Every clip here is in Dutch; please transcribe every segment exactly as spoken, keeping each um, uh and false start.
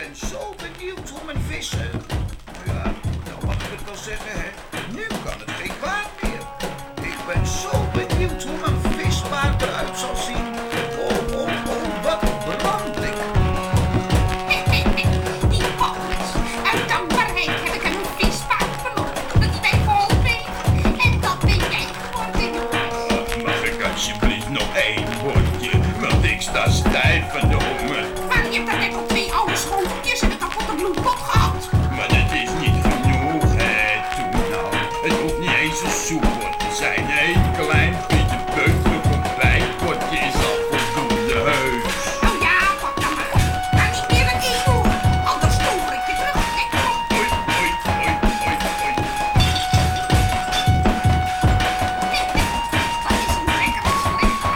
ben zo benieuwd hoe men vissen... Ja, nou mag ik het wel zeggen, hè. Nu kan het geen kwaad meer. Ik ben zo benieuwd hoe mijn vispaard eruit zal zien. Oh, oh, oh, wat een brandblik. Die Paulus, uit dankbaarheid heb ik een vispaard verloren. Dat hij mij geholpen heeft. En dat ben jij geworden. Uh, mag ik alsjeblieft nog één bordje? Want ik sta stijf van de honger. Maar je hebt daar net al twee oude schoteltjes en een kapotte bloempot gehad. Maar dat is niet genoeg, hè, toen nou. Het hoeft niet eens een soepbord te zijn. Een klein beetje beugelijk ontbijtbordje is al voldoende heus. Nou ja, pak dan maar. Maar niet meer dan één uur. Anders stover ik je terug. Oei, oei, oei, oei, oei. Dat is een lekker, dat is een lekker.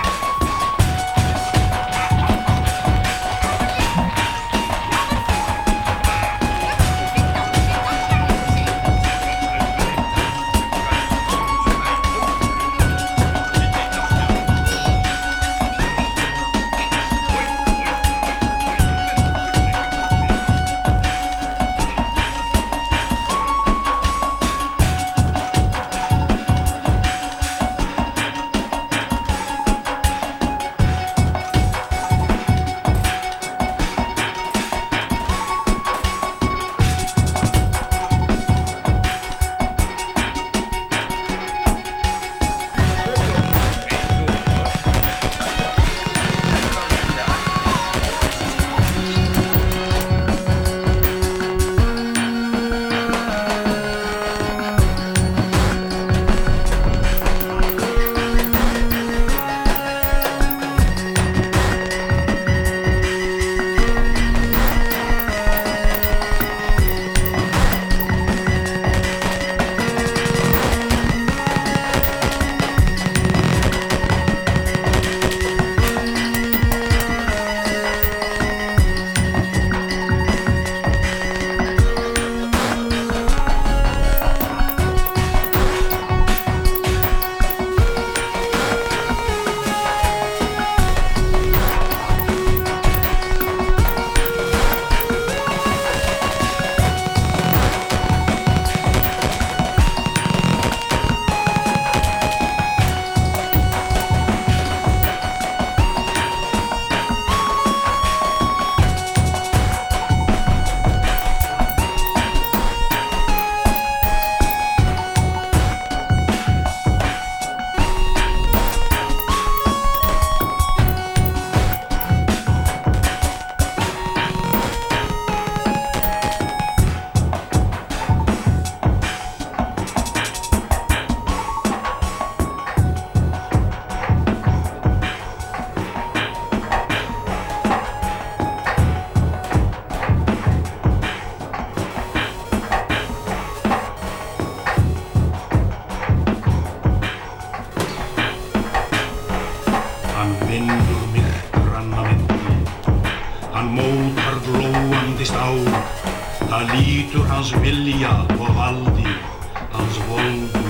Hann vinnur myrkranna milli, hann mótar glóandi stál, það lítur hans vilja og valdi, hans voldu